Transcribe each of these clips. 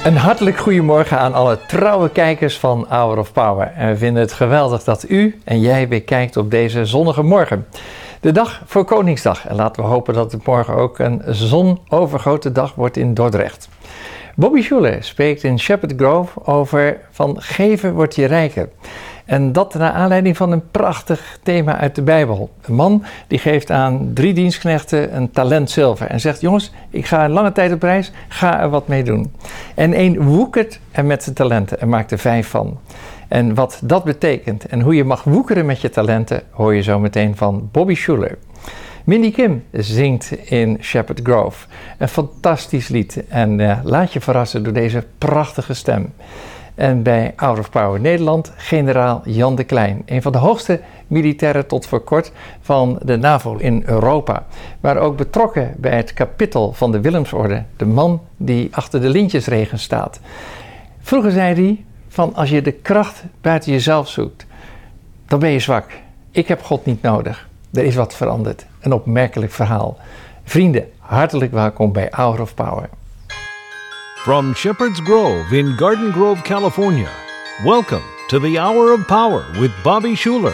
Een hartelijk goedemorgen aan alle trouwe kijkers van Hour of Power. En we vinden het geweldig dat u en jij weer kijkt op deze zonnige morgen. De dag voor Koningsdag. En laten we hopen dat het morgen ook een zonovergoten dag wordt in Dordrecht. Bobby Schuller spreekt in Shepherd Grove over van geven wordt je rijker. En dat naar aanleiding van een prachtig thema uit de Bijbel. Een man die geeft aan 3 dienstknechten een talent zilver. En zegt, jongens, ik ga een lange tijd op reis, ga er wat mee doen. En één woekert er met zijn talenten en maakt er 5 van. En wat dat betekent en hoe je mag woekeren met je talenten, hoor je zo meteen van Bobby Schuller. Mindy Kim zingt in Shepherd Grove. Een fantastisch lied. En laat je verrassen door deze prachtige stem. En bij Hour of Power Nederland, generaal Jan de Klein. Een van de hoogste militairen tot voor kort van de NAVO in Europa. Maar ook betrokken bij het kapittel van de Willemsorde. De man die achter de lintjesregen staat. Vroeger zei hij van als je de kracht buiten jezelf zoekt, dan ben je zwak. Ik heb God niet nodig. Er is wat veranderd. Een opmerkelijk verhaal. Vrienden, hartelijk welkom bij Hour of Power. From Shepherd's Grove in Garden Grove, California, welcome to the Hour of Power with Bobby Schuller.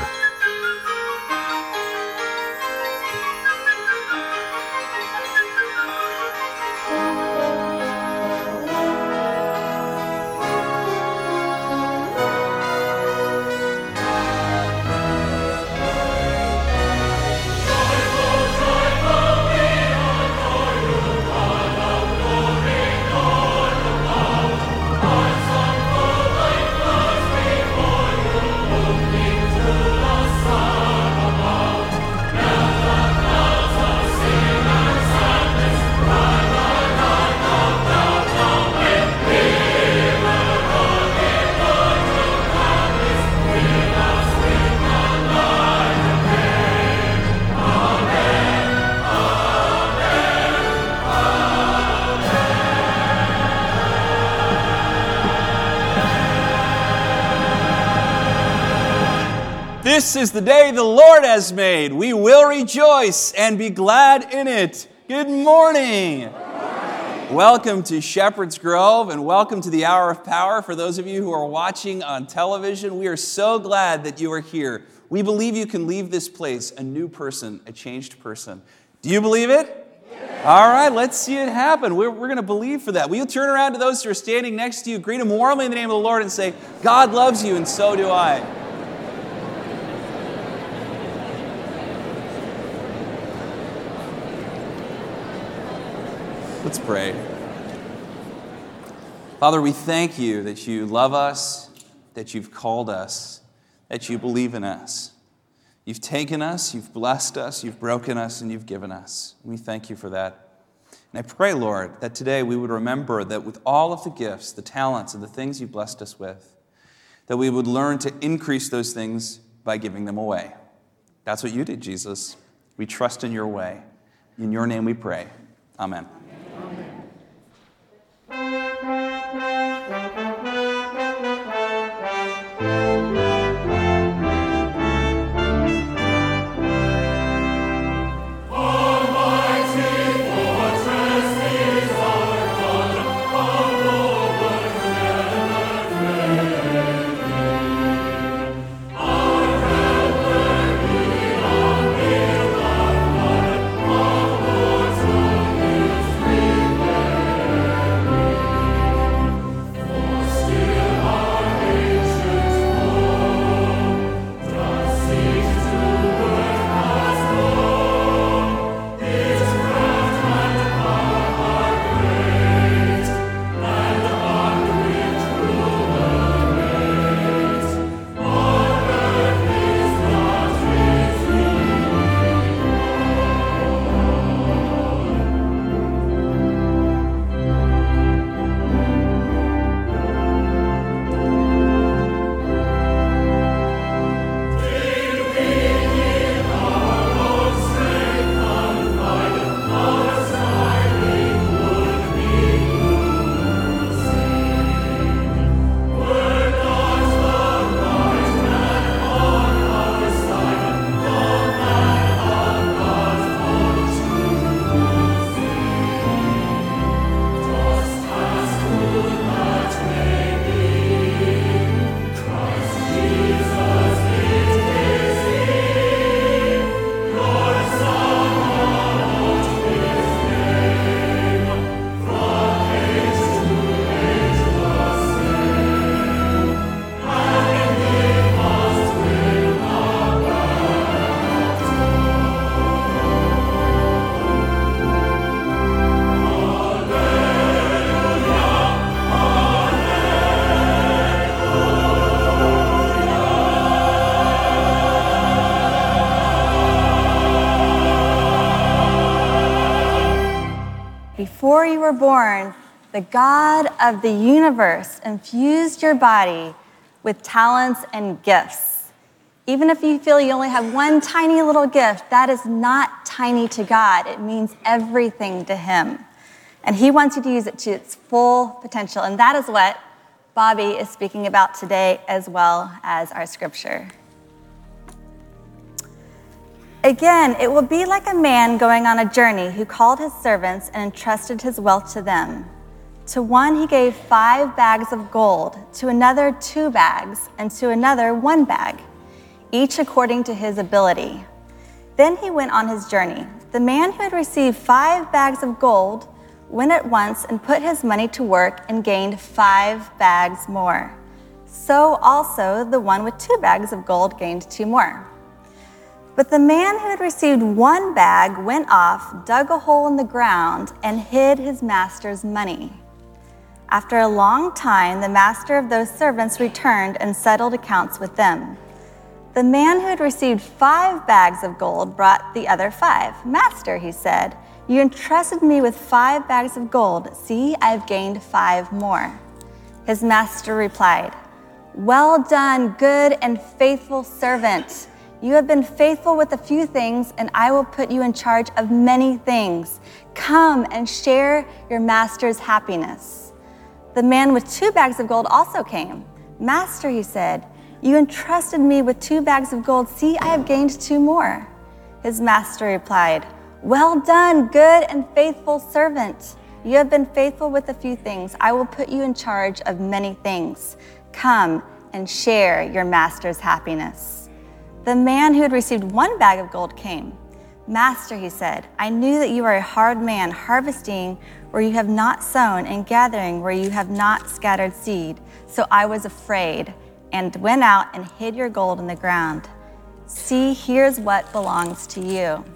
This is the day the Lord has made. We will rejoice and be glad in it. Good morning. Welcome to Shepherd's Grove and welcome to the Hour of Power. For those of you who are watching on television, we are so glad that you are here. We believe you can leave this place a new person, a changed person. Do you believe it? Yes. All right, let's see it happen. We're going to believe for that. Will you turn around to those who are standing next to you, greet them warmly in the name of the Lord and say, God loves you and so do I. Let's pray. Father, we thank you that you love us, that you've called us, that you believe in us. You've taken us, you've blessed us, you've broken us, and you've given us. We thank you for that. And I pray, Lord, that today we would remember that with all of the gifts, the talents, and the things you've blessed us with, that we would learn to increase those things by giving them away. That's what you did, Jesus. We trust in your way. In your name we pray. Amen. before you were born, the God of the universe infused your body with talents and gifts. Even if you feel you only have one tiny little gift, that is not tiny to God. It means everything to him. And he wants you to use it to its full potential. And that is what Bobby is speaking about today, as well as our scripture. Again, it will be like a man going on a journey who called his servants and entrusted his wealth to them. To one he gave 5 bags of gold, to another 2 bags, and to another 1 bag, each according to his ability. Then he went on his journey. The man who had received 5 bags of gold went at once and put his money to work and gained 5 bags more. So also the one with 2 bags of gold gained 2 more. But the man who had received 1 bag went off, dug a hole in the ground, and hid his master's money. After a long time, the master of those servants returned and settled accounts with them. The man who had received 5 bags of gold brought the other 5. Master, he said, you entrusted me with 5 bags of gold. See, I have gained 5 more. His master replied, well done, good and faithful servant. You have been faithful with a few things, and I will put you in charge of many things. Come and share your master's happiness. The man with 2 bags of gold also came. Master, he said, you entrusted me with 2 bags of gold. See, I have gained 2 more. His master replied, well done, good and faithful servant. You have been faithful with a few things. I will put you in charge of many things. Come and share your master's happiness. The man who had received 1 bag of gold came. Master, he said, I knew that you are a hard man, harvesting where you have not sown and gathering where you have not scattered seed. So I was afraid and went out and hid your gold in the ground. See, here's what belongs to you.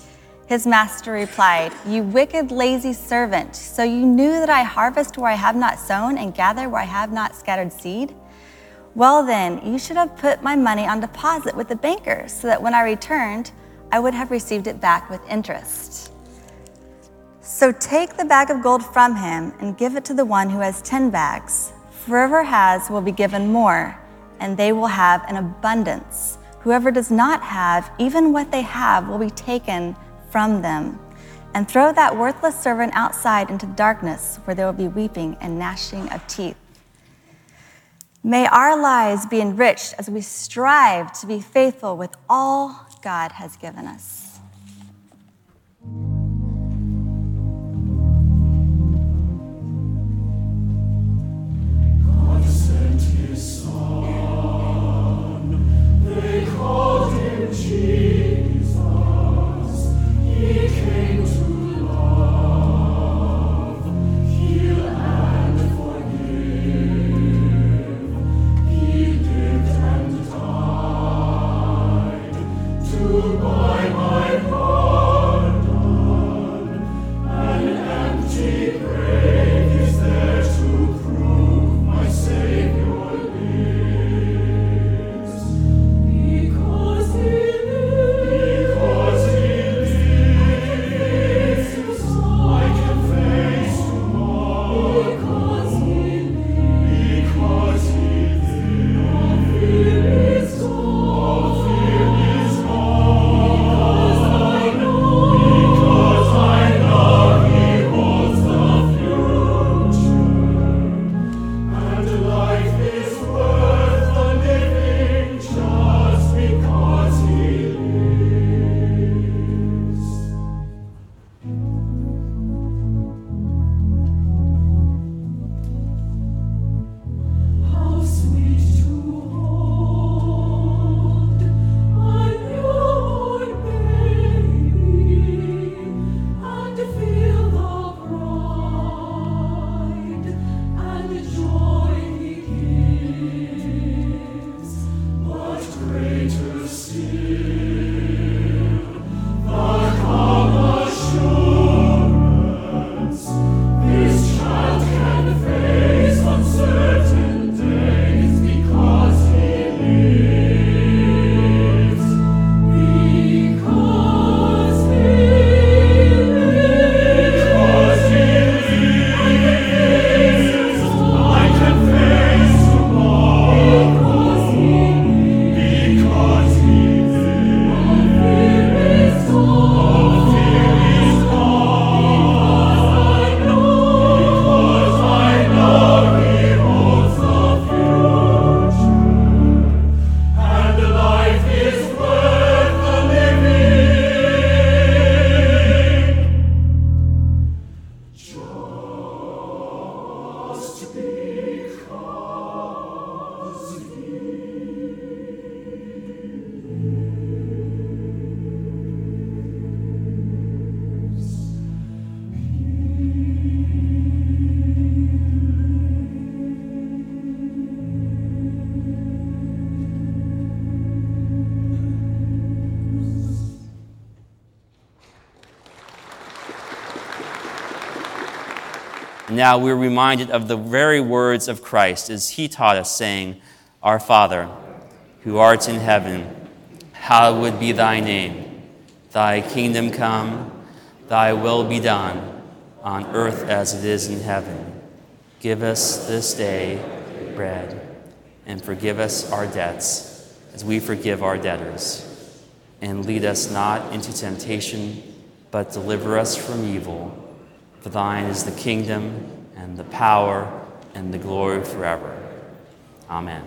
His master replied, you wicked, lazy servant. So you knew that I harvest where I have not sown and gather where I have not scattered seed? Well then, you should have put my money on deposit with the bankers, so that when I returned, I would have received it back with interest. So take the bag of gold from him and give it to the one who has 10 bags. Whoever has will be given more, and they will have an abundance. Whoever does not have, even what they have will be taken from them. And throw that worthless servant outside into darkness, where there will be weeping and gnashing of teeth. May our lives be enriched as we strive to be faithful with all God has given us. God sent his Son, they called him Jesus. He came to love, heal and forgive. He lived and died to buy my And now we're reminded of the very words of Christ as he taught us, saying, Our Father, who art in heaven, hallowed be thy name. Thy kingdom come, thy will be done, on earth as it is in heaven. Give us this day bread, and forgive us our debts, as we forgive our debtors. And lead us not into temptation, but deliver us from evil. For thine is the kingdom, and the power, and the glory forever. Amen.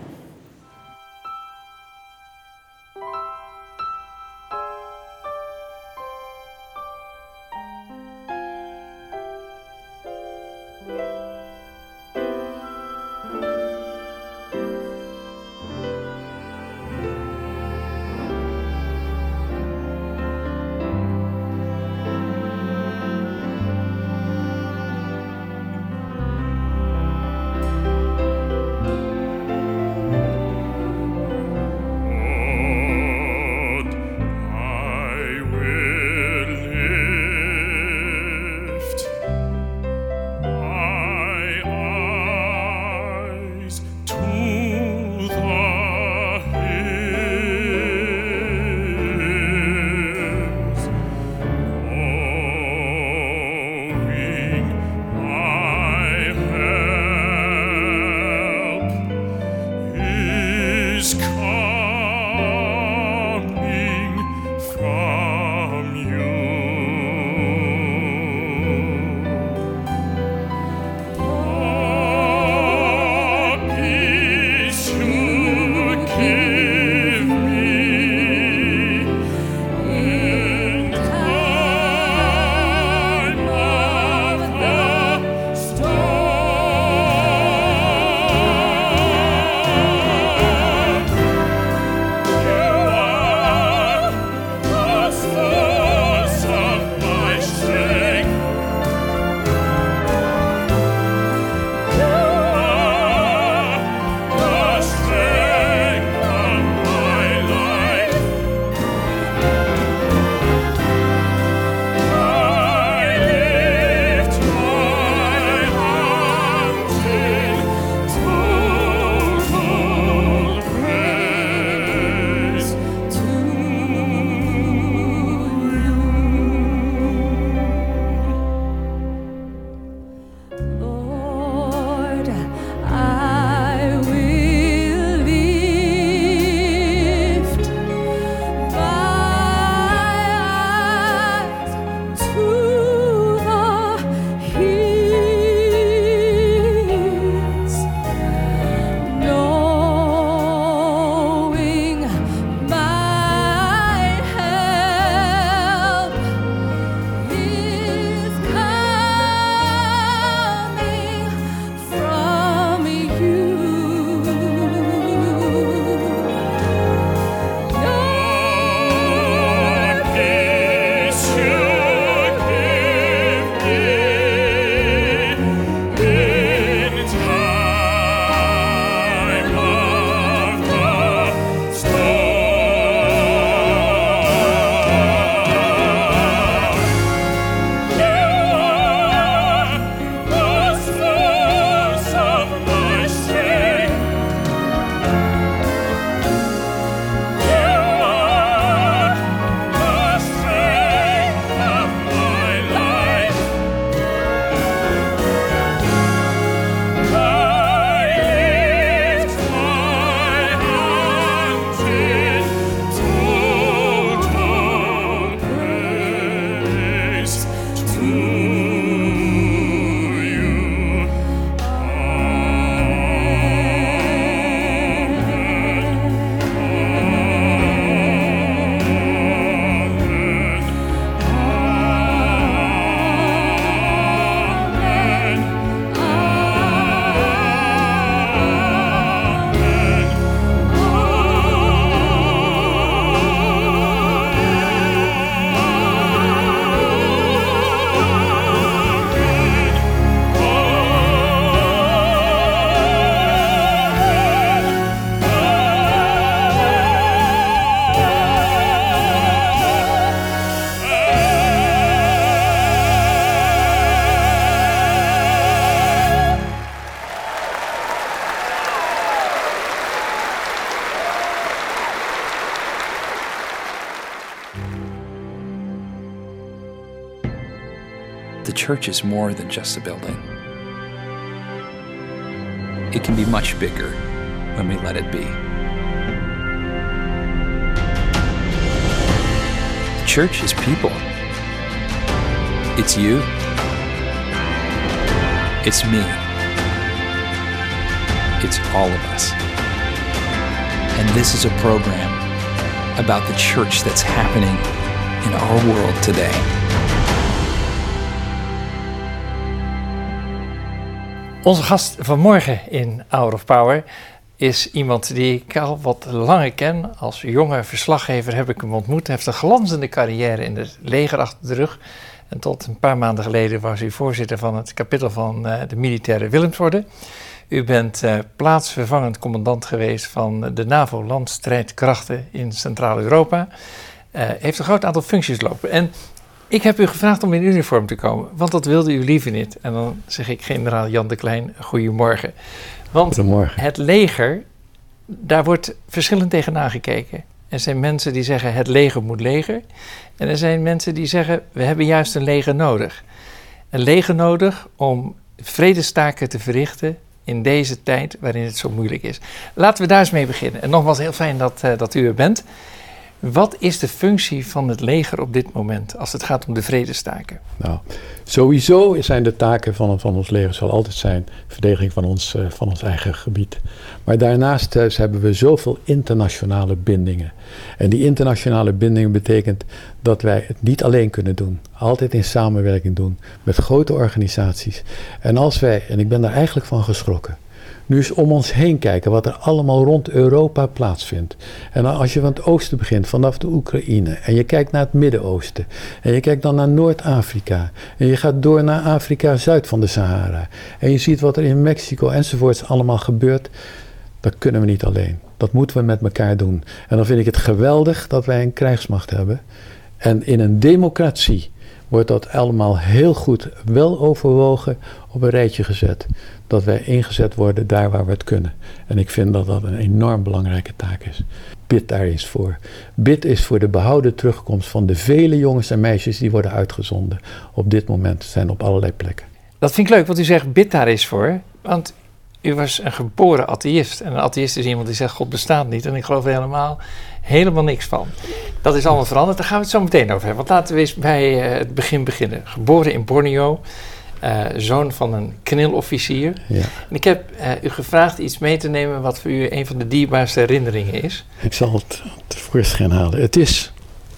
the church is more than just a building. It can be much bigger when we let it be. The church is people. It's you. It's me. It's all of us. And this is a program about the church that's happening in our world today. Onze gast vanmorgen in Hour of Power is iemand die ik al wat langer ken. Als jonge verslaggever heb ik hem ontmoet. Hij heeft een glanzende carrière in het leger achter de rug. En tot een paar maanden geleden was u voorzitter van het kapittel van de militaire Willemsorde. U bent plaatsvervangend commandant geweest van de NAVO-landstrijdkrachten in Centraal-Europa. Heeft een groot aantal functies lopen. En ik heb u gevraagd om in uniform te komen, want dat wilde u liever niet. En dan zeg ik generaal Jan de Klein, goedemorgen. Want Goedemorgen. Het leger, daar wordt verschillend tegenaan gekeken. Er zijn mensen die zeggen het leger moet leger. En er zijn mensen die zeggen we hebben juist een leger nodig. Een leger nodig om vredestaken te verrichten in deze tijd waarin het zo moeilijk is. Laten we daar eens mee beginnen. En nogmaals heel fijn dat u er bent. Wat is de functie van het leger op dit moment als het gaat om de vredestaken? Nou, sowieso zijn de taken van ons leger zal altijd zijn verdediging van ons eigen gebied. Maar daarnaast hebben we zoveel internationale bindingen. En die internationale bindingen betekent dat wij het niet alleen kunnen doen. Altijd in samenwerking doen met grote organisaties. En als wij, en ik ben daar eigenlijk van geschrokken, nu eens om ons heen kijken wat er allemaal rond Europa plaatsvindt. En dan als je van het oosten begint, vanaf de Oekraïne, en je kijkt naar het Midden-Oosten, en je kijkt dan naar Noord-Afrika, en je gaat door naar Afrika, zuid van de Sahara, en je ziet wat er in Mexico enzovoorts allemaal gebeurt, dat kunnen we niet alleen. Dat moeten we met elkaar doen. En dan vind ik het geweldig dat wij een krijgsmacht hebben. En in een democratie wordt dat allemaal heel goed, wel overwogen, op een rijtje gezet. Dat wij ingezet worden daar waar we het kunnen. En ik vind dat dat een enorm belangrijke taak is. Bid daar eens voor. Bid is voor de behouden terugkomst van de vele jongens en meisjes die worden uitgezonden. Op dit moment zijn op allerlei plekken. Dat vind ik leuk, want u zegt bid daar eens voor. Want u was een geboren atheïst. En een atheïst is iemand die zegt God bestaat niet. En ik geloof er helemaal niks van. Dat is allemaal veranderd. Daar gaan we het zo meteen over hebben. Want laten we eens bij het begin beginnen. Geboren in Borneo. Zoon van een knilofficier. Ja. En ik heb u gevraagd iets mee te nemen wat voor u een van de dierbaarste herinneringen is. Ik zal het tevoorschijn halen. Het is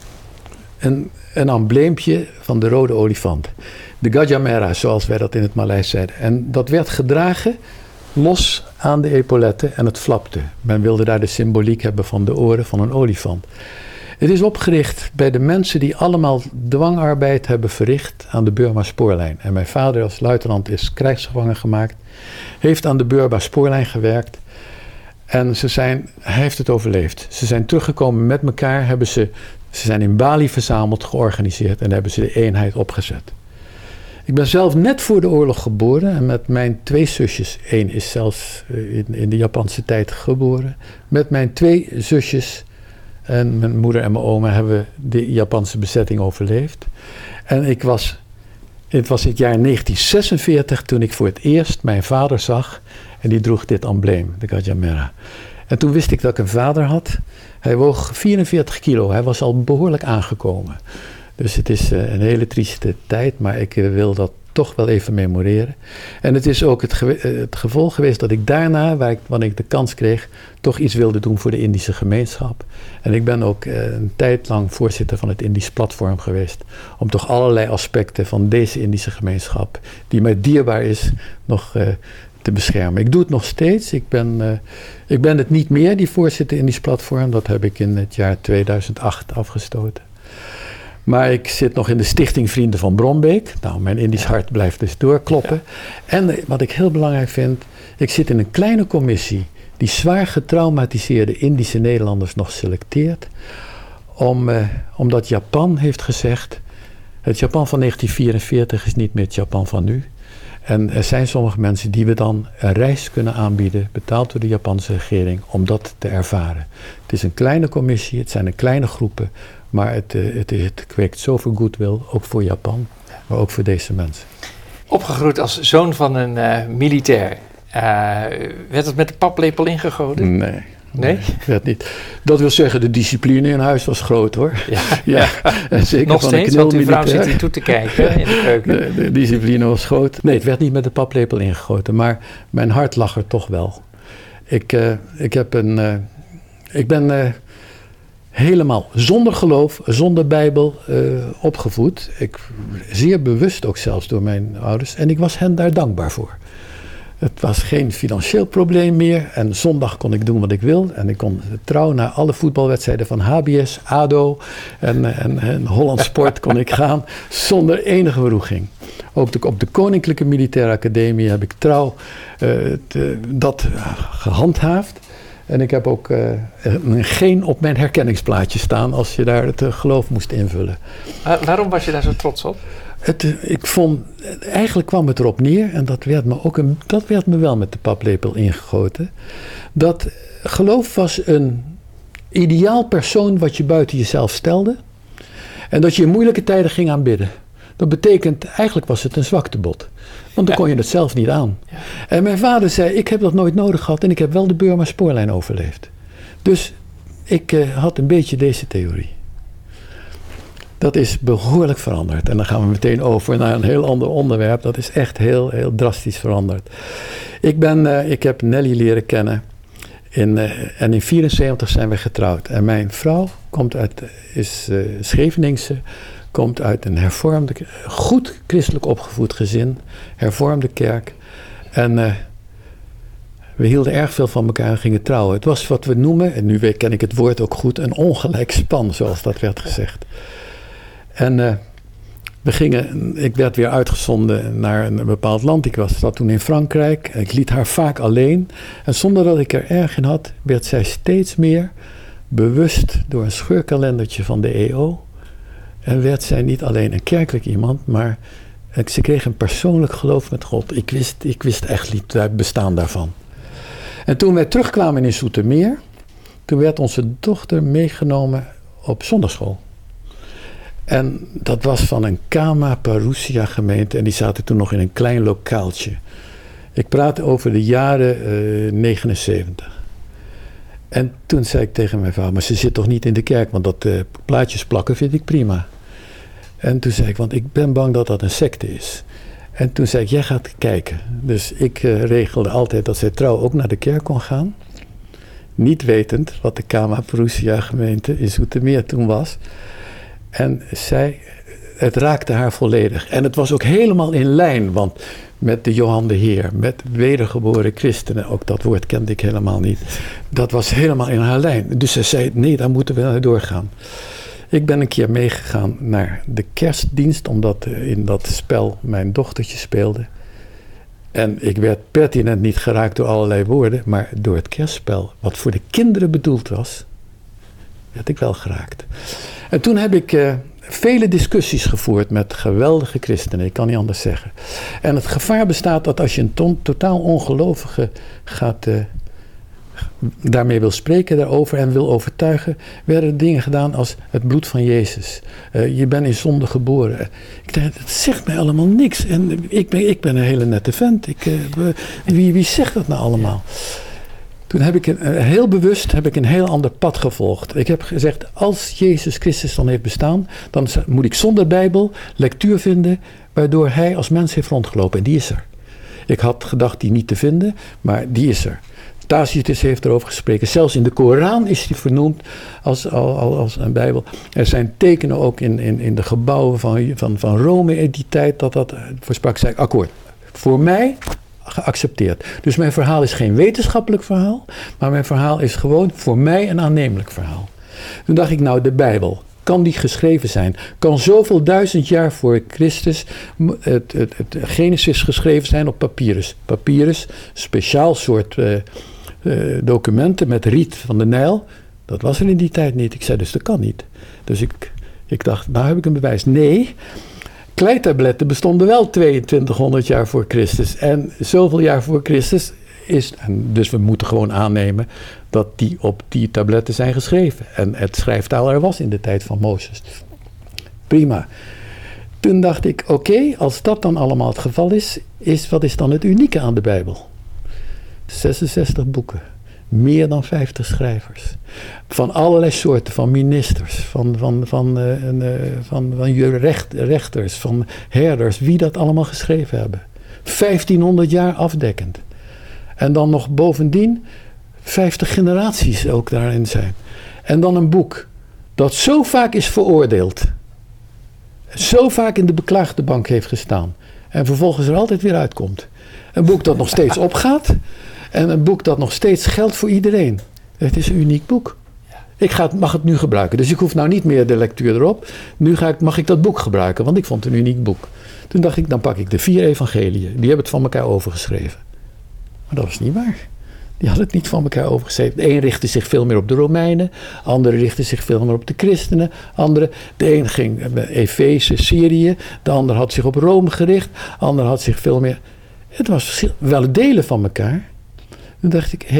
een embleempje van de rode olifant. De Gajah Merah, zoals wij dat in het Maleis zeiden. En dat werd gedragen los aan de epauletten en het flapte. Men wilde daar de symboliek hebben van de oren van een olifant. Het is opgericht bij de mensen die allemaal dwangarbeid hebben verricht aan de Burma-spoorlijn. En mijn vader als luitenant is krijgsgevangen gemaakt, heeft aan de Burma-spoorlijn gewerkt en hij heeft het overleefd. Ze zijn teruggekomen met elkaar, ze zijn in Bali verzameld, georganiseerd en hebben ze de eenheid opgezet. Ik ben zelf net voor de oorlog geboren en met mijn 2 zusjes, 1 is zelfs in de Japanse tijd geboren, met mijn 2 zusjes en mijn moeder en mijn oma hebben de Japanse bezetting overleefd. En het was het jaar 1946 toen ik voor het eerst mijn vader zag en die droeg dit embleem, de Gajah Merah. En toen wist ik dat ik een vader had. Hij woog 44 kilo, hij was al behoorlijk aangekomen. Dus het is een hele trieste tijd, maar ik wil dat toch wel even memoreren. En het is ook het gevolg geweest dat ik daarna, wanneer ik de kans kreeg, toch iets wilde doen voor de Indische gemeenschap. En ik ben ook een tijd lang voorzitter van het Indisch Platform geweest, om toch allerlei aspecten van deze Indische gemeenschap, die mij dierbaar is, nog te beschermen. Ik doe het nog steeds. Ik ben het niet meer, die voorzitter Indisch Platform. Dat heb ik in het jaar 2008 afgestoten. Maar ik zit nog in de Stichting Vrienden van Brombeek. Nou, mijn Indisch hart blijft dus doorkloppen. Ja. En wat ik heel belangrijk vind, ik zit in een kleine commissie die zwaar getraumatiseerde Indische Nederlanders nog selecteert. Omdat Japan heeft gezegd, het Japan van 1944 is niet meer het Japan van nu. En er zijn sommige mensen die we dan een reis kunnen aanbieden, betaald door de Japanse regering, om dat te ervaren. Het is een kleine commissie, het zijn een kleine groepen, maar het kweekt zoveel goodwill, ook voor Japan. maar ook voor deze mensen. Opgegroeid als zoon van een militair. Werd het met de paplepel ingegoten? Nee, werd niet. Dat wil zeggen, de discipline in huis was groot hoor. Ja. En zeker nog van steeds, een want uw vrouw knulmilitair. zit hier toe te kijken in de keuken. De discipline was groot. Nee, het werd niet met de paplepel ingegoten, maar mijn hart lag er toch wel. Ik ben helemaal zonder geloof, zonder Bijbel opgevoed. Zeer bewust ook zelfs door mijn ouders. En ik was hen daar dankbaar voor. Het was geen financieel probleem meer. En zondag kon ik doen wat ik wil. En ik kon trouw naar alle voetbalwedstrijden van HBS, ADO en Holland Sport kon ik gaan. Zonder enige wroeging. Ook op de Koninklijke Militaire Academie heb ik trouw dat gehandhaafd. En ik heb ook een geen op mijn herkenningsplaatje staan als je daar het geloof moest invullen. Waarom was je daar zo trots op? Eigenlijk kwam het erop neer, en dat werd me wel met de paplepel ingegoten, dat geloof was een ideaal persoon wat je buiten jezelf stelde en dat je in moeilijke tijden ging aanbidden. Dat betekent, eigenlijk was het een zwaktebod. Want dan kon je het zelf niet aan. Ja. En mijn vader zei, ik heb dat nooit nodig gehad en ik heb wel de Burma spoorlijn overleefd. Dus ik had een beetje deze theorie. Dat is behoorlijk veranderd. En dan gaan we meteen over naar een heel ander onderwerp. Dat is echt heel, heel drastisch veranderd. Ik heb Nelly leren kennen. En in 1974 zijn we getrouwd. En mijn vrouw is Scheveningse. Komt uit een hervormde, goed christelijk opgevoed gezin. Hervormde kerk. En we hielden erg veel van elkaar en gingen trouwen. Het was wat we noemen, en nu ken ik het woord ook goed, een ongelijk span, zoals dat werd gezegd. En ik werd weer uitgezonden naar een bepaald land. Ik zat toen in Frankrijk. Ik liet haar vaak alleen. En zonder dat ik er erg in had, werd zij steeds meer bewust door een scheurkalendertje van de EO. En werd zij niet alleen een kerkelijk iemand, maar ze kreeg een persoonlijk geloof met God. Ik wist echt niet het bestaan daarvan. En toen wij terugkwamen in Zoetermeer, toen werd onze dochter meegenomen op zondagschool. En dat was van een Kama Parousia gemeente en die zaten toen nog in een klein lokaaltje. Ik praat over de jaren 79. En toen zei ik tegen mijn vader, maar ze zit toch niet in de kerk, want dat plaatjes plakken vind ik prima. En toen zei ik, want ik ben bang dat dat een secte is. En toen zei ik, jij gaat kijken. Dus ik regelde altijd dat zij trouw ook naar de kerk kon gaan. Niet wetend wat de Kama Parousia gemeente in Zoetermeer toen was. En het raakte haar volledig. En het was ook helemaal in lijn, want met de Johan de Heer, met wedergeboren christenen, ook dat woord kende ik helemaal niet. Dat was helemaal in haar lijn. Dus ze zei, nee, daar moeten we naar doorgaan. Ik ben een keer meegegaan naar de kerstdienst, omdat in dat spel mijn dochtertje speelde. En ik werd pertinent niet geraakt door allerlei woorden, maar door het kerstspel, wat voor de kinderen bedoeld was, werd ik wel geraakt. En toen heb ik vele discussies gevoerd met geweldige christenen, ik kan niet anders zeggen. En het gevaar bestaat dat als je een totaal ongelovige daarmee wil spreken daarover en wil overtuigen, werden er dingen gedaan als het bloed van Jezus. Je bent in zonde geboren. Ik dacht, dat zegt mij allemaal niks. En ik ben een hele nette vent. Wie zegt dat nou allemaal? Toen heb ik heel bewust een heel ander pad gevolgd. Ik heb gezegd, als Jezus Christus dan heeft bestaan, dan moet ik zonder Bijbel lectuur vinden waardoor hij als mens heeft rondgelopen. En die is er. Ik had gedacht die niet te vinden, maar die is er. Tacitus heeft erover gesproken. Zelfs in de Koran is die vernoemd als een Bijbel. Er zijn tekenen ook in de gebouwen van Rome in die tijd dat voorsprak. Zei ik, akkoord, voor mij geaccepteerd. Dus mijn verhaal is geen wetenschappelijk verhaal, maar mijn verhaal is gewoon voor mij een aannemelijk verhaal. Toen dacht ik, nou de Bijbel, kan die geschreven zijn? Kan zoveel 1000 jaar voor Christus het Genesis geschreven zijn op papyrus? Papyrus, speciaal soort documenten met riet van de Nijl. Dat was er in die tijd niet. Ik zei dus dat kan niet. Dus ik dacht, nou heb ik een bewijs. Nee, kleitabletten bestonden wel 2200 jaar voor Christus. En zoveel jaar voor Christus dus we moeten gewoon aannemen dat die op die tabletten zijn geschreven. En het schrijftaal er was in de tijd van Mozes. Prima. Toen dacht ik, oké, als dat dan allemaal het geval is, wat is dan het unieke aan de Bijbel? 66 boeken, meer dan 50 schrijvers, van allerlei soorten, van ministers, van rechters, van herders, wie dat allemaal geschreven hebben. 1500 jaar afdekkend. En dan nog bovendien 50 generaties ook daarin zijn. En dan een boek dat zo vaak is veroordeeld, zo vaak in de beklaagde bank heeft gestaan en vervolgens er altijd weer uitkomt. Een boek dat nog steeds opgaat en een boek dat nog steeds geldt voor iedereen. Het is een uniek boek. Ik mag het nu gebruiken, dus ik hoef nou niet meer de lectuur erop. Nu mag ik dat boek gebruiken, want ik vond het een uniek boek. Toen dacht ik, dan pak ik de 4 evangeliën. Die hebben het van elkaar overgeschreven. Maar dat was niet waar. Die hadden het niet van elkaar overgeschreven. De een richtte zich veel meer op de Romeinen. De andere richtte zich veel meer op de christenen. De een ging Efeze, Syrië. De ander had zich op Rome gericht. De ander had zich veel meer... Het was wel delen van elkaar. Toen dacht ik,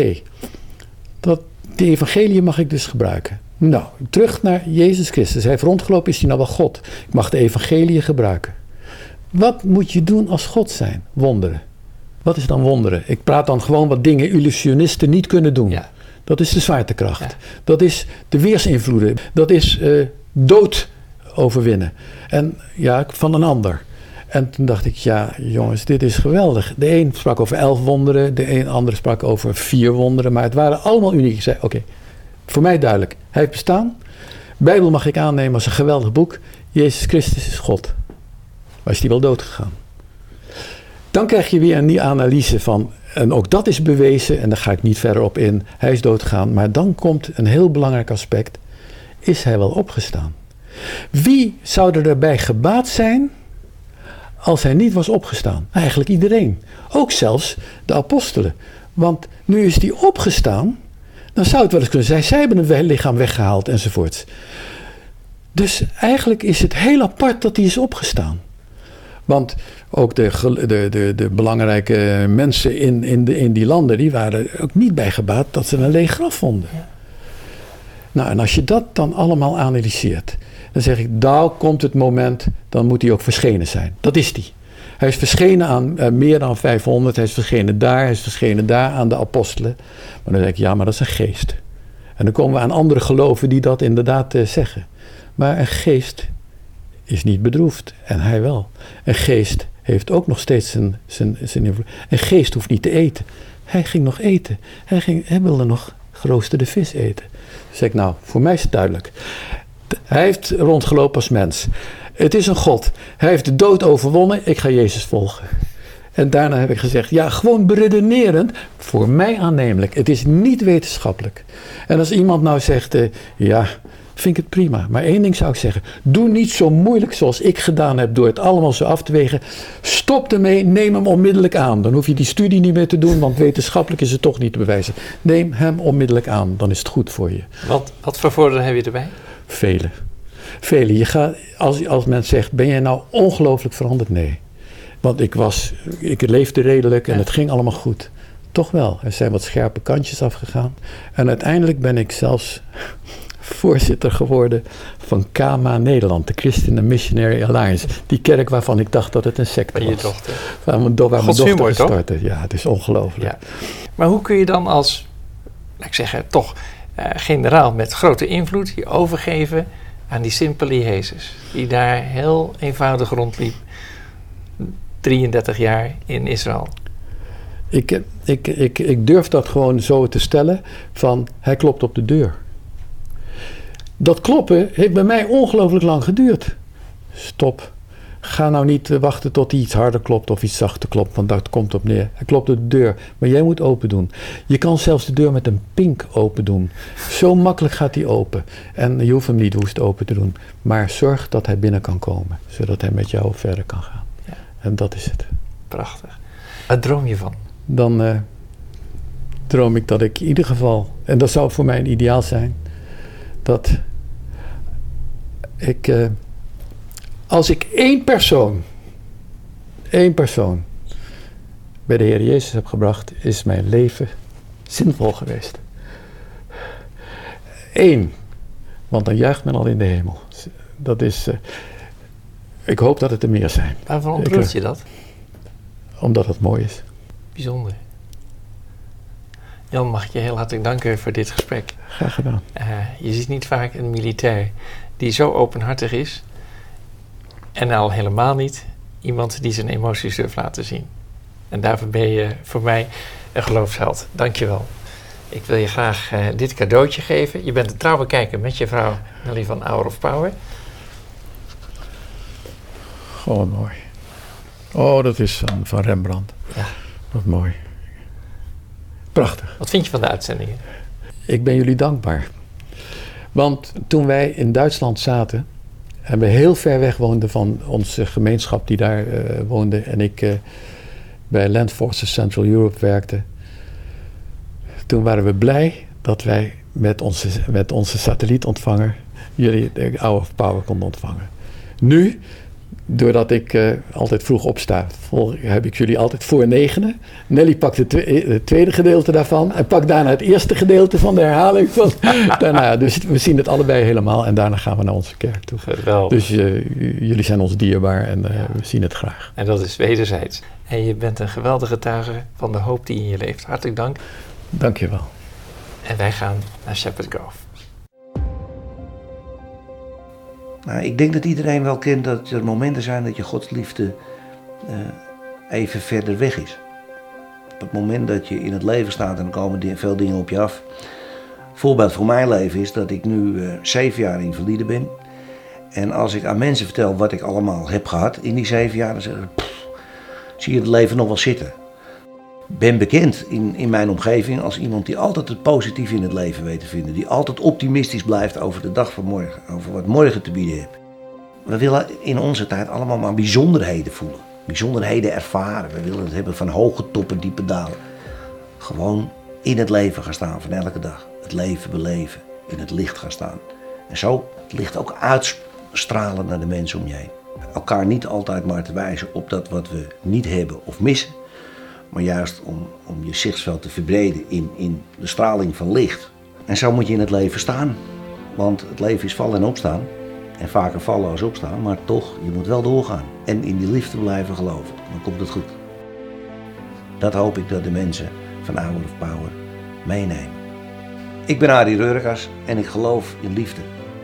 die evangelie mag ik dus gebruiken. Nou, terug naar Jezus Christus. Hij heeft rondgelopen, is hij nou wel God? Ik mag de evangelie gebruiken. Wat moet je doen als God zijn? Wonderen. Wat is dan wonderen? Ik praat dan gewoon wat dingen illusionisten niet kunnen doen. Ja. Dat is de zwaartekracht. Ja. Dat is de weersinvloeden. Dat is dood overwinnen. En van een ander. En toen dacht ik, ja jongens, dit is geweldig. De een sprak over 11 wonderen. De ander sprak over 4 wonderen. Maar het waren allemaal uniek. Ik zei, oké, voor mij duidelijk. Hij heeft bestaan. Bijbel mag ik aannemen als een geweldig boek. Jezus Christus is God. Maar is die wel dood gegaan? Dan krijg je weer een nieuwe analyse van, en ook dat is bewezen, en daar ga ik niet verder op in, hij is dood gegaan. Maar dan komt een heel belangrijk aspect, is hij wel opgestaan? Wie zou er daarbij gebaat zijn als hij niet was opgestaan? Eigenlijk iedereen. Ook zelfs de apostelen. Want nu is hij opgestaan, dan zou het wel eens kunnen zijn, zij hebben het lichaam weggehaald enzovoorts. Dus eigenlijk is het heel apart dat hij is opgestaan. Want ook de belangrijke mensen in die landen, die waren ook niet bij gebaat dat ze een leeg graf vonden. Ja. Nou, en als je dat dan allemaal analyseert, dan zeg ik, daar komt het moment, dan moet hij ook verschenen zijn. Dat is hij. Hij is verschenen aan meer dan 500, hij is verschenen daar aan de apostelen. Maar dan denk ik, ja, maar dat is een geest. En dan komen we aan andere geloven die dat inderdaad zeggen. Maar een geest is niet bedroefd. En hij wel. Een geest heeft ook nog steeds zijn invloed. Een geest hoeft niet te eten. Hij ging nog eten. Hij wilde nog geroosterde vis eten. Dus zeg ik, nou, voor mij is het duidelijk. Hij heeft rondgelopen als mens. Het is een God. Hij heeft de dood overwonnen. Ik ga Jezus volgen. En daarna heb ik gezegd, ja, gewoon beredenerend, voor mij aannemelijk. Het is niet wetenschappelijk. En als iemand nou zegt, vind ik het prima. Maar 1 ding zou ik zeggen, doe niet zo moeilijk zoals ik gedaan heb door het allemaal zo af te wegen. Stop ermee, neem hem onmiddellijk aan. Dan hoef je die studie niet meer te doen, want wetenschappelijk is het toch niet te bewijzen. Neem hem onmiddellijk aan, dan is het goed voor je. Wat voor voordelen heb je erbij? Vele. Je gaat, als men zegt, ben jij nou ongelooflijk veranderd? Nee. Want ik leefde redelijk en het ging allemaal goed. Toch wel, er zijn wat scherpe kantjes afgegaan. En uiteindelijk ben ik zelfs voorzitter geworden van KMA Nederland, de Christian Missionary Alliance. Die kerk waarvan ik dacht dat het een secte was. Je dochter. Waar mijn dochter gestartte. Ja, het is ongelooflijk. Ja. Maar hoe kun je dan als, generaal met grote invloed je overgeven aan die simpele Jezus, die daar heel eenvoudig rondliep, 33 jaar in Israël? Ik durf dat gewoon zo te stellen van, hij klopt op de deur. Dat kloppen heeft bij mij ongelooflijk lang geduurd. Stop. Ga nou niet wachten tot hij iets harder klopt of iets zachter klopt, want dat komt op neer. Hij klopt op de deur, maar jij moet open doen. Je kan zelfs de deur met een pink open doen. Zo makkelijk gaat hij open. En je hoeft hem niet woest open te doen. Maar zorg dat hij binnen kan komen, zodat hij met jou verder kan gaan. Ja. En dat is het. Prachtig. Wat droom je van? Dan droom ik dat ik in ieder geval, en dat zou voor mij een ideaal zijn, dat ik, als ik één persoon bij de Heer Jezus heb gebracht, is mijn leven zinvol geweest. 1, want dan juicht men al in de hemel. Dat is Ik hoop dat het er meer zijn. Waarvan ontroert je dat? Omdat het mooi is. Bijzonder. Jan, mag ik je heel hartelijk danken voor dit gesprek. Graag gedaan. Je ziet niet vaak een militair die zo openhartig is. En al helemaal niet iemand die zijn emoties durft laten zien. En daarvoor ben je voor mij een geloofsheld. Dank je wel. Ik wil je graag dit cadeautje geven. Je bent een trouwe kijker met je vrouw Nelly van Hour of Power. Gewoon mooi. Oh, dat is van Rembrandt. Ja. Wat mooi. Prachtig. Wat vind je van de uitzendingen? Ik ben jullie dankbaar. Want toen wij in Duitsland zaten en we heel ver weg woonden van onze gemeenschap die daar woonde en ik bij Land Forces Central Europe werkte, toen waren we blij dat wij met onze satellietontvanger jullie de Hour of Power konden ontvangen. Nu, doordat ik altijd vroeg opsta, heb ik jullie altijd voor 9. Nelly pakt het tweede gedeelte daarvan en pakt daarna het eerste gedeelte van de herhaling. Daarna, dus we zien het allebei helemaal en daarna gaan we naar onze kerk toe. Geweldig. Dus jullie zijn ons dierbaar en we zien het graag. En dat is wederzijds. En je bent een geweldige getuige van de hoop die in je leeft. Hartelijk dank. Dank je wel. En wij gaan naar Shepherd's Grove. Nou, ik denk dat iedereen wel kent dat er momenten zijn dat je Gods liefde even verder weg is. Op het moment dat je in het leven staat en er komen veel dingen op je af. Een voorbeeld voor mijn leven is dat ik nu 7 jaar invalide ben. En als ik aan mensen vertel wat ik allemaal heb gehad in die 7 jaar, dan zeggen ze, zie je het leven nog wel zitten. Ik ben bekend in mijn omgeving als iemand die altijd het positieve in het leven weet te vinden. Die altijd optimistisch blijft over de dag van morgen, over wat morgen te bieden heeft. We willen in onze tijd allemaal maar bijzonderheden voelen. Bijzonderheden ervaren. We willen het hebben van hoge toppen, diepe dalen. Gewoon in het leven gaan staan van elke dag. Het leven beleven, in het licht gaan staan. En zo het licht ook uitstralen naar de mensen om je heen. Elkaar niet altijd maar te wijzen op dat wat we niet hebben of missen. Maar juist om je zichtsveld te verbreden in de straling van licht. En zo moet je in het leven staan. Want het leven is vallen en opstaan. En vaker vallen als opstaan, maar toch, je moet wel doorgaan. En in die liefde blijven geloven. Dan komt het goed. Dat hoop ik dat de mensen van Hour of Power meenemen. Ik ben Arie Reurkas en ik geloof in liefde.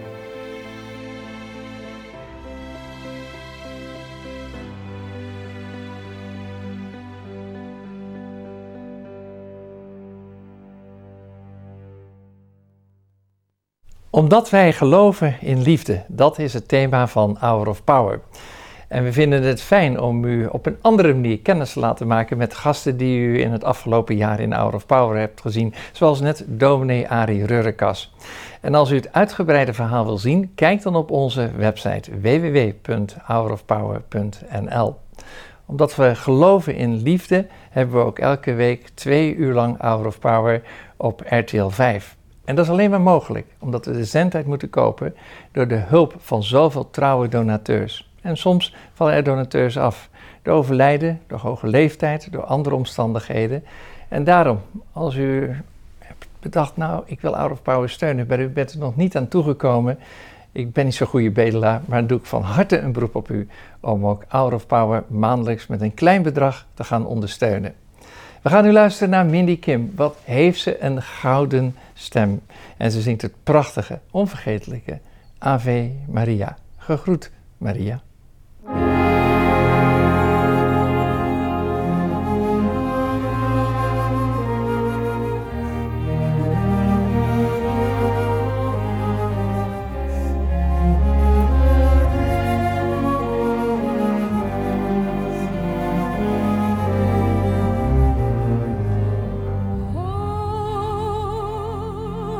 Omdat wij geloven in liefde, dat is het thema van Hour of Power. En we vinden het fijn om u op een andere manier kennis te laten maken met gasten die u in het afgelopen jaar in Hour of Power hebt gezien, zoals net dominee Arie Reurkas. En als u het uitgebreide verhaal wil zien, kijk dan op onze website www.hourofpower.nl. Omdat we geloven in liefde, hebben we ook elke week 2 uur lang Hour of Power op RTL 5. En dat is alleen maar mogelijk, omdat we de zendtijd moeten kopen door de hulp van zoveel trouwe donateurs. En soms vallen er donateurs af, door overlijden, door hoge leeftijd, door andere omstandigheden. En daarom, als u hebt bedacht, nou, ik wil Hour of Power steunen, maar u bent er nog niet aan toegekomen. Ik ben niet zo'n goede bedelaar, maar dan doe ik van harte een beroep op u om ook Hour of Power maandelijks met een klein bedrag te gaan ondersteunen. We gaan nu luisteren naar Mindy Kim. Wat heeft ze een gouden stem. En ze zingt het prachtige, onvergetelijke Ave Maria. Gegroet, Maria.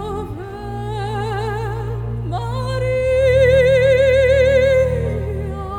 Maria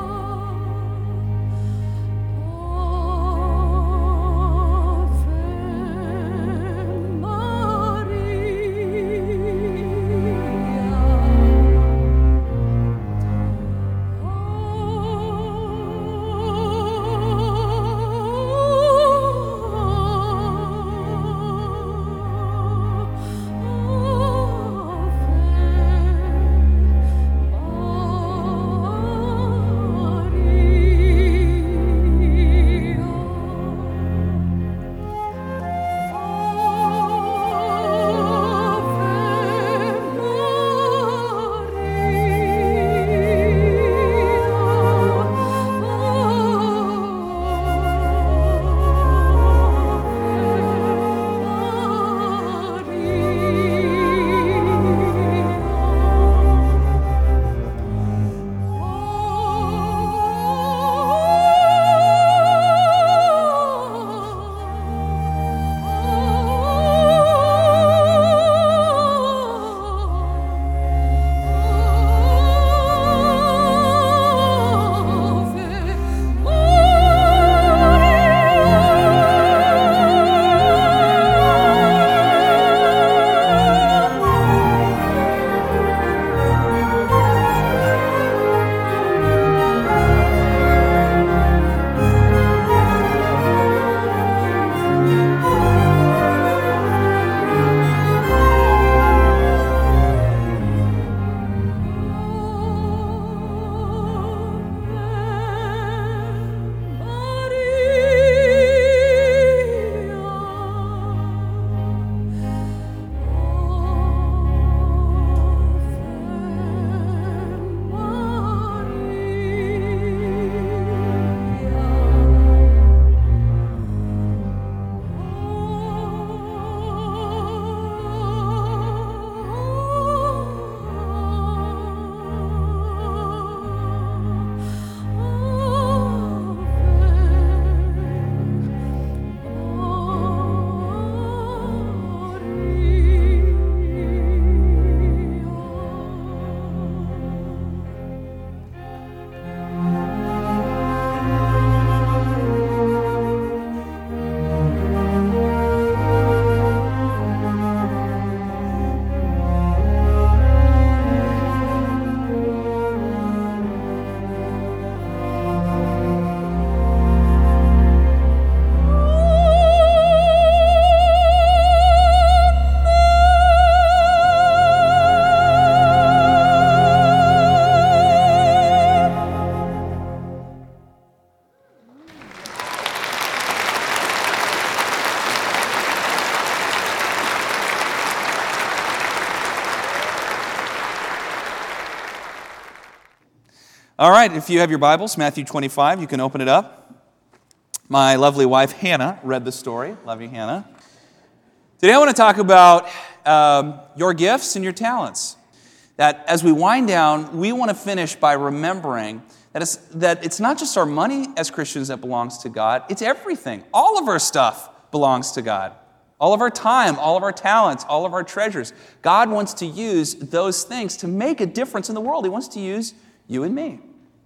All right, if you have your Bibles, Matthew 25, you can open it up. My lovely wife, Hannah, read the story. Love you, Hannah. Today I want to talk about your gifts and your talents. That as we wind down, we want to finish by remembering that it's not just our money as Christians that belongs to God, it's everything. All of our stuff belongs to God. All of our time, all of our talents, all of our treasures. God wants to use those things to make a difference in the world. He wants to use you and me.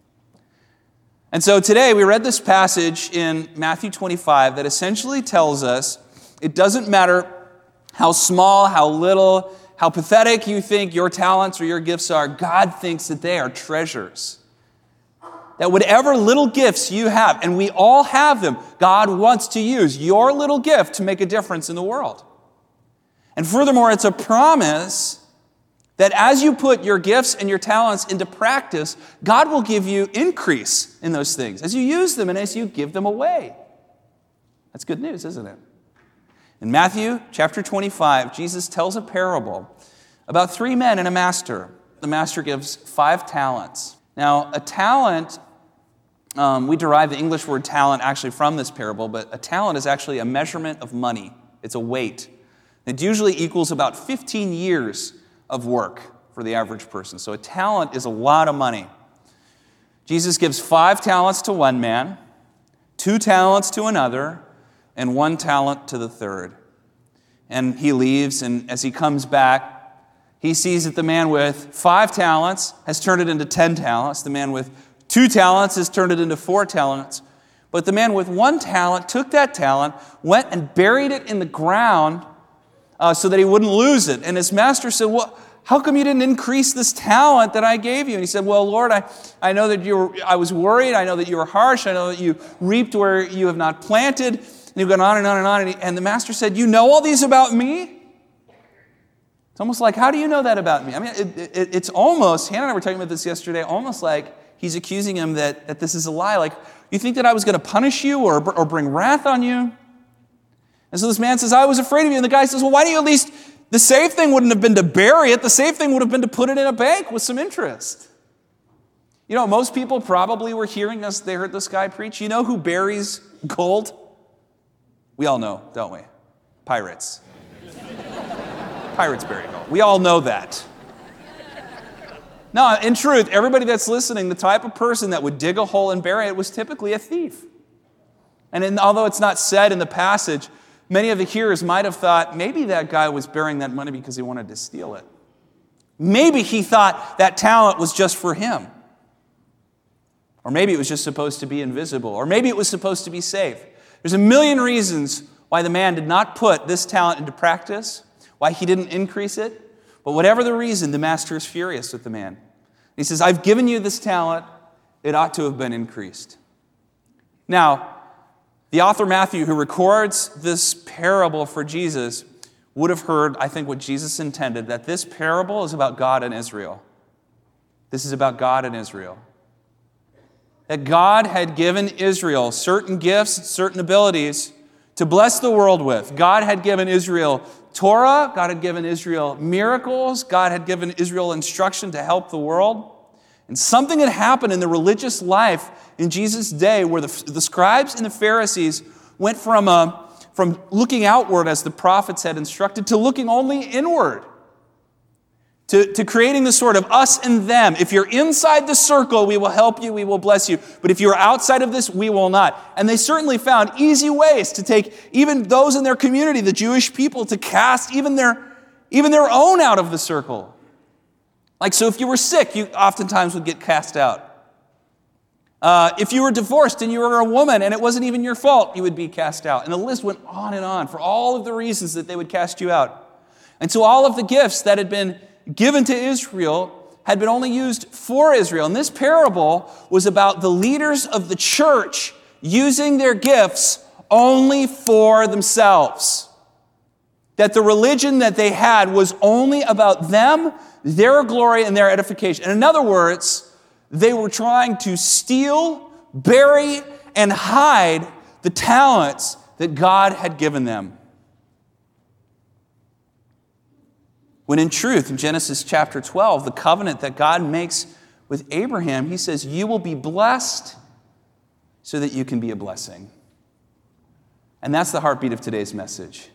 And so today we read this passage in Matthew 25 that essentially tells us it doesn't matter how small, how little, how pathetic you think your talents or your gifts are, God thinks that they are treasures. That whatever little gifts you have, and we all have them, God wants to use your little gift to make a difference in the world. And furthermore, it's a promise that as you put your gifts and your talents into practice, God will give you increase in those things as you use them and as you give them away. That's good news, isn't it? In Matthew chapter 25, Jesus tells a parable about 3 men and a master. The master gives 5 talents. Now, a talent, we derive the English word talent actually from this parable, but a talent is actually a measurement of money. It's a weight. It usually equals about 15 years of work for the average person. So a talent is a lot of money. Jesus gives 5 talents to one man, 2 talents to another, and 1 talent to the third. And he leaves, and as he comes back, he sees that the man with 5 talents has turned it into 10 talents. The man with 2 talents has turned it into 4 talents. But the man with 1 talent took that talent, went and buried it in the ground so that he wouldn't lose it. And his master said, well, how come you didn't increase this talent that I gave you? And he said, well, Lord, I know that I was worried. I know that you were harsh. I know that you reaped where you have not planted. And he went on and on and on. And the master said, you know all these about me? It's almost like, how do you know that about me? I mean, it's almost, Hannah and I were talking about this yesterday, almost like he's accusing him that this is a lie. Like, you think that I was going to punish you or bring wrath on you? And so this man says, I was afraid of you. And the guy says, well, why don't you at least, the safe thing wouldn't have been to bury it. The safe thing would have been to put it in a bank with some interest. You know, most people probably were hearing this. They heard this guy preach. You know who buries gold? We all know, don't we? Pirates. Pirates bury gold. We all know that. No, in truth, everybody that's listening, the type of person that would dig a hole and bury it was typically a thief. And although it's not said in the passage, many of the hearers might have thought maybe that guy was burying that money because he wanted to steal it. Maybe he thought that talent was just for him. Or maybe it was just supposed to be invisible. Or maybe it was supposed to be safe. There's a million reasons why the man did not put this talent into practice, why he didn't increase it. But whatever the reason, the master is furious with the man. He says, I've given you this talent. It ought to have been increased. Now, the author Matthew, who records this parable for Jesus, would have heard, I think, what Jesus intended, that this parable is about God and Israel. This is about God and Israel. That God had given Israel certain gifts, certain abilities to bless the world with. God had given Israel Torah. God had given Israel miracles. God had given Israel instruction to help the world. And something had happened in the religious life in Jesus' day where the scribes and the Pharisees went from looking outward as the prophets had instructed to looking only inward. To creating this sort of us and them. If you're inside the circle, we will help you, we will bless you. But if you're outside of this, we will not. And they certainly found easy ways to take even those in their community, the Jewish people, to cast even their own out of the circle. Like, so if you were sick, you oftentimes would get cast out. If you were divorced and you were a woman and it wasn't even your fault, you would be cast out. And the list went on and on for all of the reasons that they would cast you out. And so all of the gifts that had been given to Israel had been only used for Israel. And this parable was about the leaders of the church using their gifts only for themselves. That the religion that they had was only about them, their glory, and their edification. And in other words, they were trying to steal, bury, and hide the talents that God had given them. When in truth, in Genesis chapter 12, the covenant that God makes with Abraham, he says, you will be blessed so that you can be a blessing. And that's the heartbeat of today's message.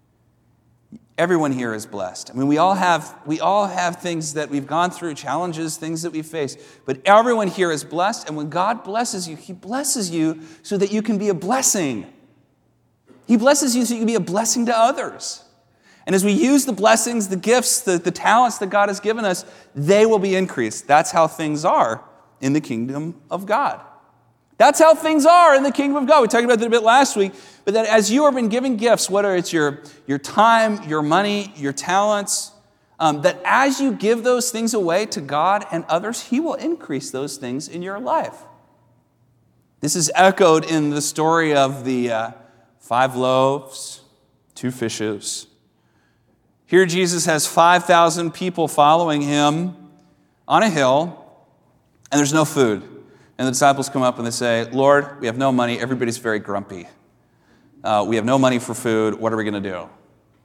Everyone here is blessed. I mean, we all have things that we've gone through, challenges, things that we face. But everyone here is blessed. And when God blesses you, he blesses you so that you can be a blessing. He blesses you so you can be a blessing to others. And as we use the blessings, the gifts, the talents that God has given us, they will be increased. That's how things are in the kingdom of God. That's how things are in the kingdom of God. We talked about that a bit last week. But that as you have been given gifts, whether it's your time, your money, your talents, that as you give those things away to God and others, he will increase those things in your life. This is echoed in the story of the 5 loaves, 2 fishes. Here Jesus has 5,000 people following him on a hill, and there's no food. And the disciples come up and they say, Lord, we have no money. Everybody's very grumpy. We have no money for food. What are we going to do?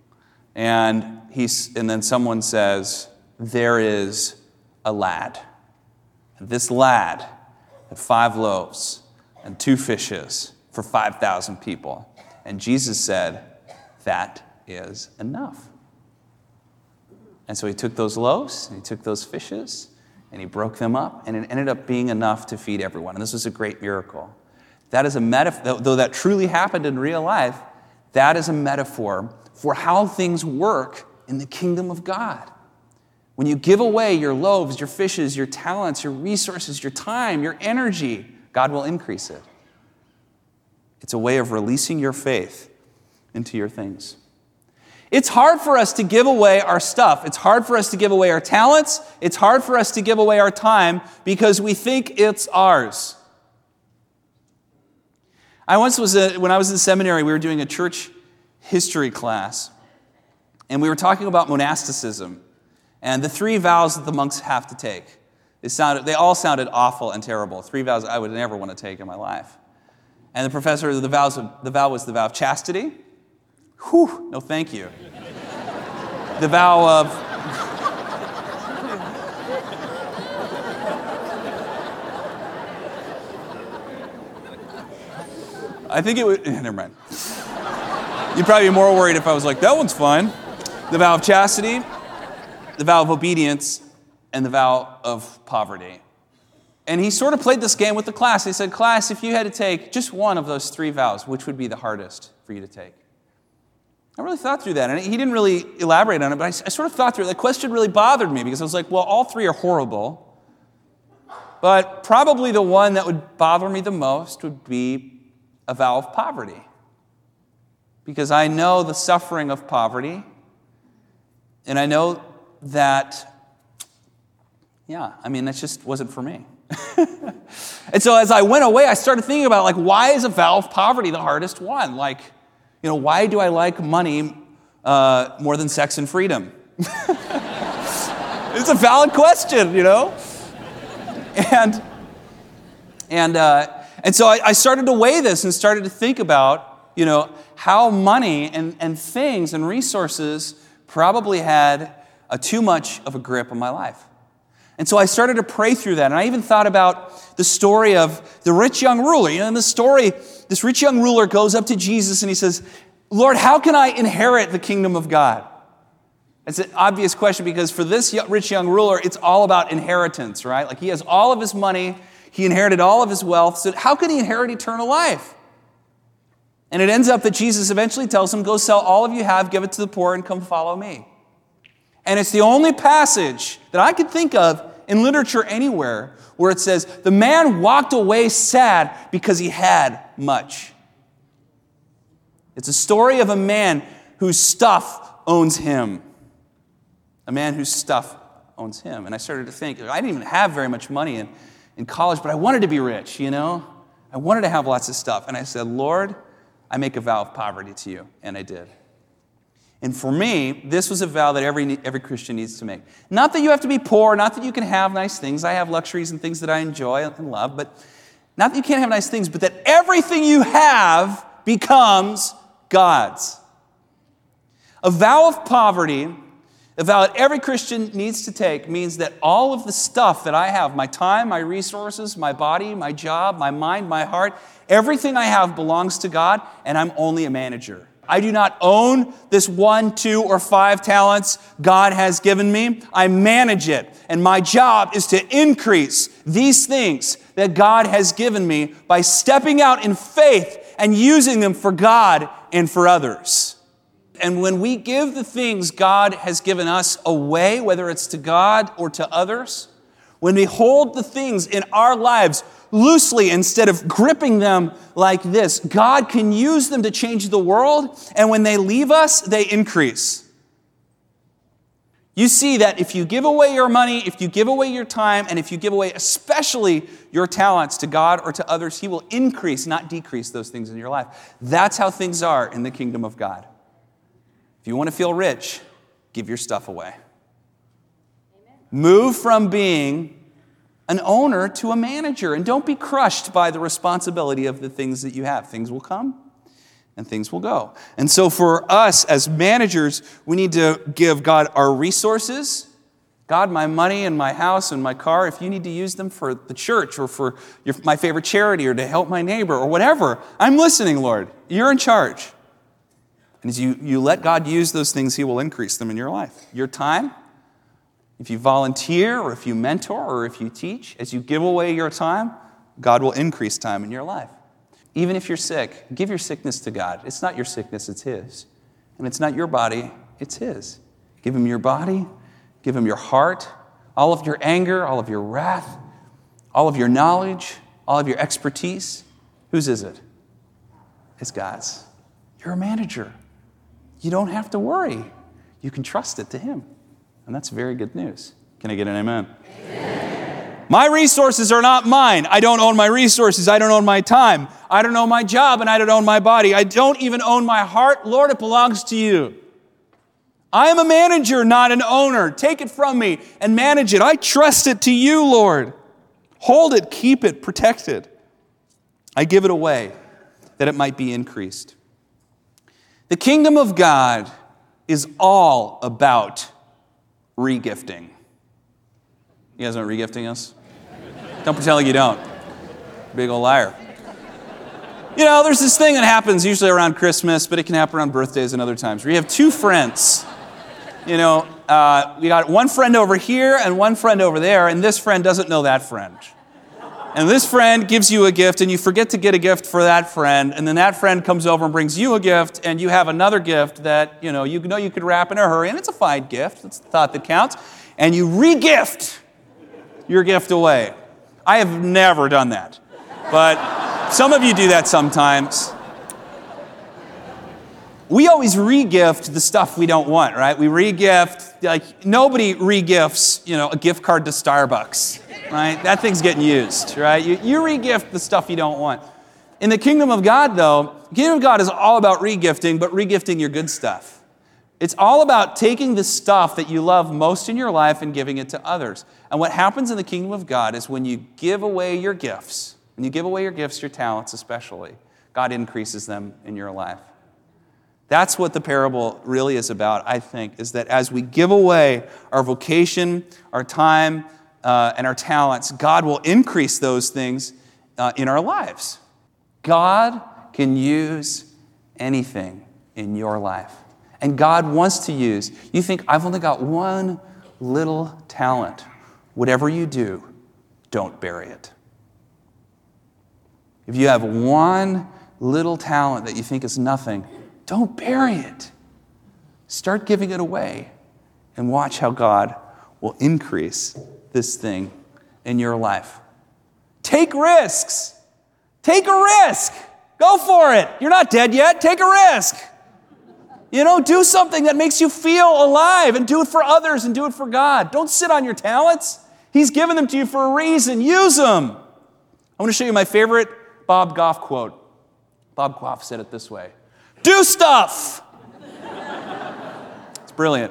And then someone says, there is a lad. And this lad had 5 loaves and 2 fishes for 5,000 people. And Jesus said, that is enough. And so he took those loaves, and he took those fishes, and he broke them up, and it ended up being enough to feed everyone. And this was a great miracle. That is a metaphor, though that truly happened in real life, that is a metaphor for how things work in the kingdom of God. When you give away your loaves, your fishes, your talents, your resources, your time, your energy, God will increase it. It's a way of releasing your faith into your things. It's hard for us to give away our stuff. It's hard for us to give away our talents. It's hard for us to give away our time because we think it's ours. When I was in seminary, we were doing a church history class, and we were talking about monasticism and the 3 vows that the monks have to take. They all sounded awful and terrible. 3 vows I would never want to take in my life. And the professor, the vow was the vow of chastity. Whew, no thank you. The vow of I think it would, never mind. You'd probably be more worried if I was like, that one's fine. The vow of chastity, the vow of obedience, and the vow of poverty. And he sort of played this game with the class. He said, class, if you had to take just one of those 3 vows, which would be the hardest for you to take? I really thought through that, and he didn't really elaborate on it, but I sort of thought through it. That question really bothered me because I was like, well, all 3 are horrible, but probably the one that would bother me the most would be a vow of poverty. Because I know the suffering of poverty, and I know that, that just wasn't for me. And so as I went away, I started thinking about, why is a vow of poverty the hardest one? Why do I like money more than sex and freedom? It's a valid question, And so I started to weigh this and started to think about, how money and things and resources probably had too much of a grip on my life. And so I started to pray through that. And I even thought about the story of the rich young ruler. In the story, this rich young ruler goes up to Jesus and he says, Lord, how can I inherit the kingdom of God? It's an obvious question because for this rich young ruler, it's all about inheritance, right? He has all of his money. He inherited all of his wealth. So how can he inherit eternal life? And it ends up that Jesus eventually tells him, go sell all of you have, give it to the poor, and come follow me. And it's the only passage that I could think of in literature anywhere where it says, the man walked away sad because he had much. It's a story of a man whose stuff owns him. A man whose stuff owns him. And I started to think, I didn't even have very much money in college, but I wanted to be rich, I wanted to have lots of stuff. And I said, Lord, I make a vow of poverty to you. And I did. And for me, this was a vow that every Christian needs to make. Not that you have to be poor, not that you can have nice things. I have luxuries and things that I enjoy and love, but not that you can't have nice things, but that everything you have becomes God's. A vow of poverty The vow that every Christian needs to take means that all of the stuff that I have, my time, my resources, my body, my job, my mind, my heart, everything I have belongs to God, and I'm only a manager. I do not own this 1, 2, or 5 talents God has given me. I manage it, and my job is to increase these things that God has given me by stepping out in faith and using them for God and for others. And when we give the things God has given us away, whether it's to God or to others, when we hold the things in our lives loosely instead of gripping them like this, God can use them to change the world, and when they leave us, they increase. You see that if you give away your money, if you give away your time, and if you give away especially your talents to God or to others, He will increase, not decrease those things in your life. That's how things are in the kingdom of God. If you want to feel rich, give your stuff away. Amen. Move from being an owner to a manager, and don't be crushed by the responsibility of the things that you have. Things will come and things will go. And so for us as managers, we need to give God our resources. God, my money and my house and my car, if you need to use them for the church or for my favorite charity or to help my neighbor or whatever, I'm listening, Lord. You're in charge. And as you let God use those things, He will increase them in your life. Your time, if you volunteer or if you mentor or if you teach, as you give away your time, God will increase time in your life. Even if you're sick, give your sickness to God. It's not your sickness, it's His. And it's not your body, it's His. Give Him your body, give Him your heart, all of your anger, all of your wrath, all of your knowledge, all of your expertise. Whose is it? It's God's. You're a manager. You don't have to worry. You can trust it to Him. And that's very good news. Can I get an amen? Amen. My resources are not mine. I don't own my resources. I don't own my time. I don't own my job, and I don't own my body. I don't even own my heart. Lord, it belongs to you. I am a manager, not an owner. Take it from me and manage it. I trust it to you, Lord. Hold it, keep it, protect it. I give it away that it might be increased. The kingdom of God is all about regifting. You guys know what regifting is? Don't pretend like you don't. Big old liar. You know, there's this thing that happens usually around Christmas, but it can happen around birthdays and other times, where you have two friends. You know, we got one friend over here and one friend over there, and this friend doesn't know that friend. And this friend gives you a gift, and you forget to get a gift for that friend, and then that friend comes over and brings you a gift, and you have another gift that, you know you could wrap in a hurry, and it's a fine gift. It's the thought that counts. And you re-gift your gift away. I have never done that, but some of you do that sometimes. We always re-gift the stuff we don't want, right? We re-gift, like nobody re-gifts, a gift card to Starbucks. Right? That thing's getting used, right? You re-gift the stuff you don't want. In the kingdom of God, though, the kingdom of God is all about re-gifting, but re-gifting your good stuff. It's all about taking the stuff that you love most in your life and giving it to others. And what happens in the kingdom of God is when you give away your gifts, your talents especially, God increases them in your life. That's what the parable really is about, I think, is that as we give away our vocation, our time, and our talents, God will increase those things in our lives. God can use anything in your life. And God wants to use. You think, I've only got one little talent. Whatever you do, don't bury it. If you have one little talent that you think is nothing, don't bury it. Start giving it away and watch how God will increase this thing in your life. Take risks. Take a risk. Go for it. You're not dead yet. Take a risk. Do something that makes you feel alive, and do it for others and do it for God. Don't sit on your talents. He's given them to you for a reason. Use them. I want to show you my favorite Bob Goff quote. Bob Goff said it this way: do stuff. It's brilliant.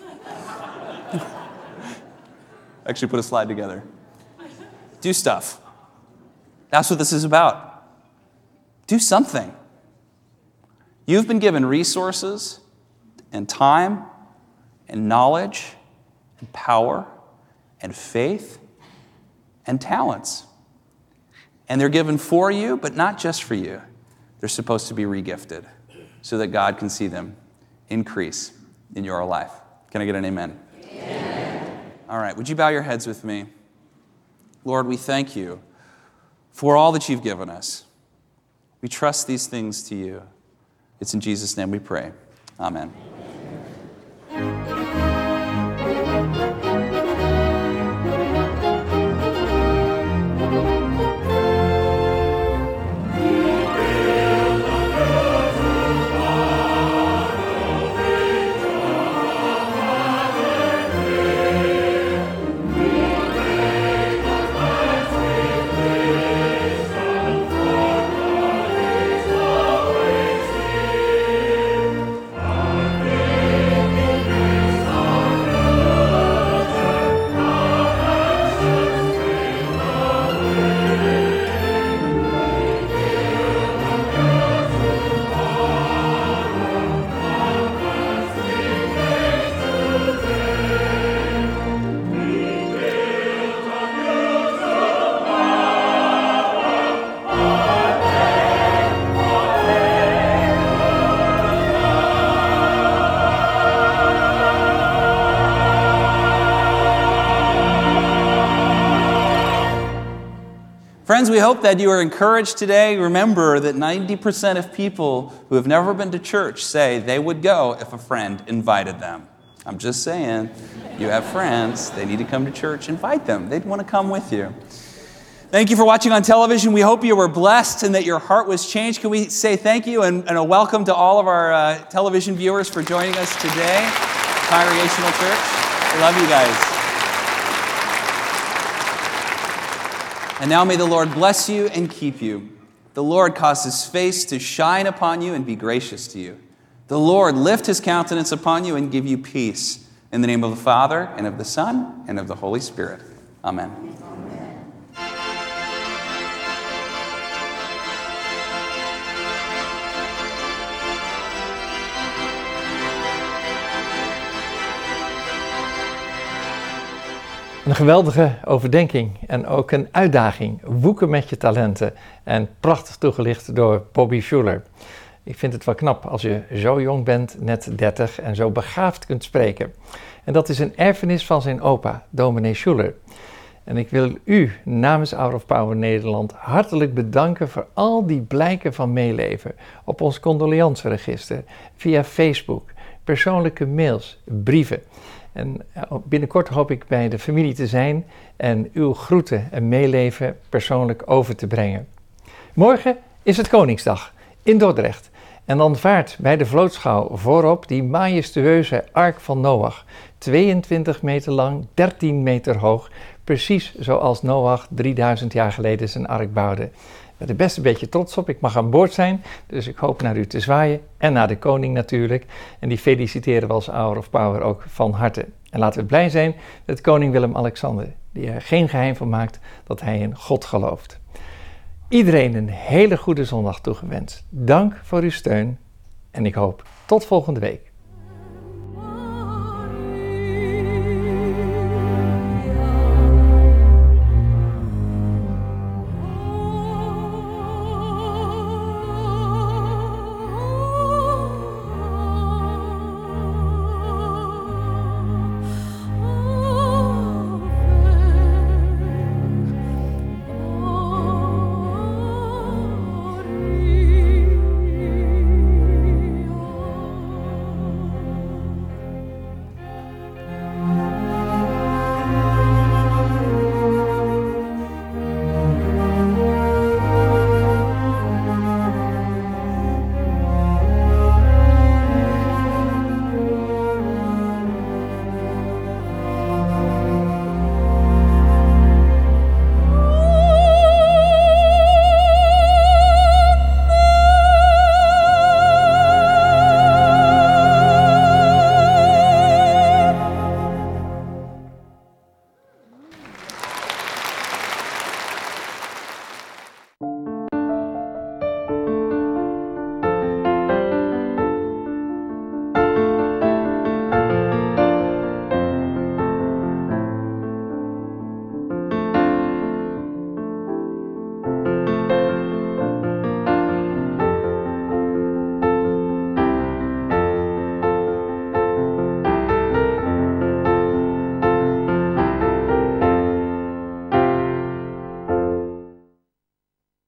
Actually put a slide together. Do stuff. That's what this is about. Do something. You've been given resources and time and knowledge and power and faith and talents. And they're given for you, but not just for you. They're supposed to be regifted so that God can see them increase in your life. Can I get an amen? Amen. All right, would you bow your heads with me? Lord, we thank you for all that you've given us. We trust these things to you. It's in Jesus' name we pray. Amen. Friends, we hope that you are encouraged today. Remember that 90% of people who have never been to church say they would go if a friend invited them. I'm just saying, you have friends, they need to come to church, invite them. They'd want to come with you. Thank you for watching on television. We hope you were blessed and that your heart was changed. Can we say thank you and a welcome to all of our television viewers for joining us today, Congregational Church. I love you guys. And now may the Lord bless you and keep you. The Lord cause his face to shine upon you and be gracious to you. The Lord lift his countenance upon you and give you peace. In the name of the Father, and of the Son, and of the Holy Spirit. Amen. Een geweldige overdenking en ook een uitdaging. Woeken met je talenten. En prachtig toegelicht door Bobby Schuller. Ik vind het wel knap als je zo jong bent, net 30, en zo begaafd kunt spreken. En dat is een erfenis van zijn opa, dominee Schuller. En ik wil u namens Hour of Power Nederland hartelijk bedanken voor al die blijken van meeleven op ons condoleanceregister, via Facebook, persoonlijke mails, brieven. En binnenkort hoop ik bij de familie te zijn en uw groeten en meeleven persoonlijk over te brengen. Morgen is het Koningsdag in Dordrecht. En dan vaart bij de vlootschouw voorop die majestueuze Ark van Noach. 22 meter lang, 13 meter hoog. Precies zoals Noach 3000 jaar geleden zijn ark bouwde. Ik ben er best een beetje trots op. Ik mag aan boord zijn, dus ik hoop naar u te zwaaien. En naar de koning natuurlijk. En die feliciteren we als Hour of Power ook van harte. En laten we blij zijn met koning Willem-Alexander, die er geen geheim van maakt dat hij in God gelooft. Iedereen een hele goede zondag toegewenst. Dank voor uw steun en ik hoop tot volgende week.